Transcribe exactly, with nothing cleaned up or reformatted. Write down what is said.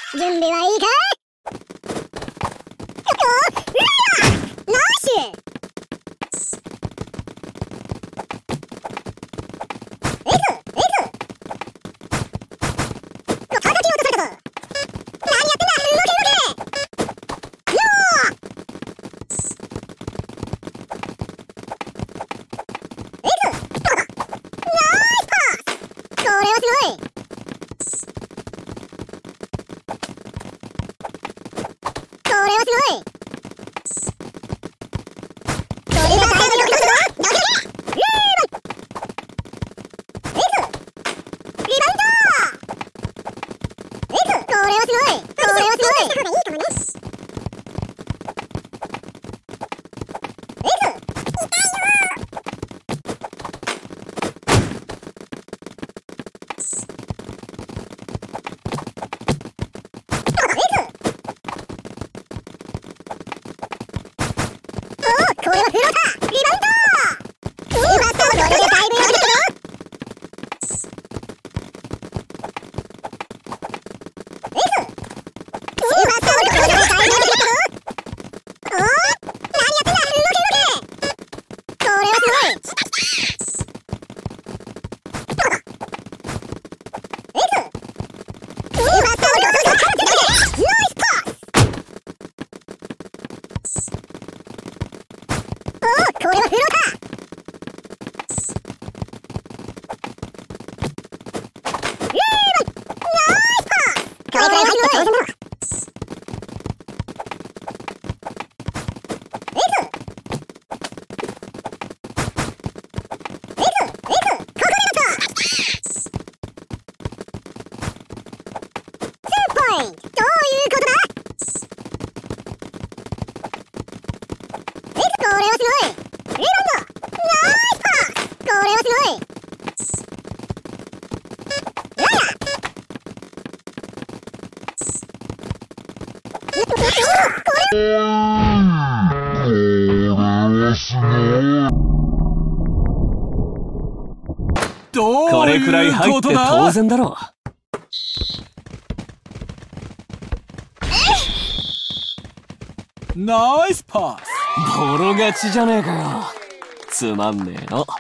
準備はいいかい？ナイス！えいぞえいぞ！叩き落とされたぞ！何やってんだ！動け動け！よー！えいぞ！ナイスパス！これはすごい！これはすごい！これはだいぶよくなるぞ！どけどけ！リーバウンド！えいぞ！リバウンド！えいぞ！これはすごい！これはすごい！いいかもね。えいぞ！痛いよこれはフローター！リバウンド！うまそう！これでだいぶよくなったぞ！えいぞ！うまそう！これでだいぶよくなったぞ！おー！何やってんだ！動け動け！これはすごい！えいぞ！うまそう！これでだいぶよくなったぞ！ナイスパス！おー！これはフローター！リーバウンド！ナイスパス！これくらい入って当然だろ！えいぞ！えいぞ！えいぞ！ここで待つ！ツーポイント！どういうことだ？えいぞ！これはすごい！リバウンド！ナイスパス！これはすごい！ライアー！これこれくらい入って当然だろう。ナイスパス！ボロ勝ちじゃねえかよ。つまんねえの。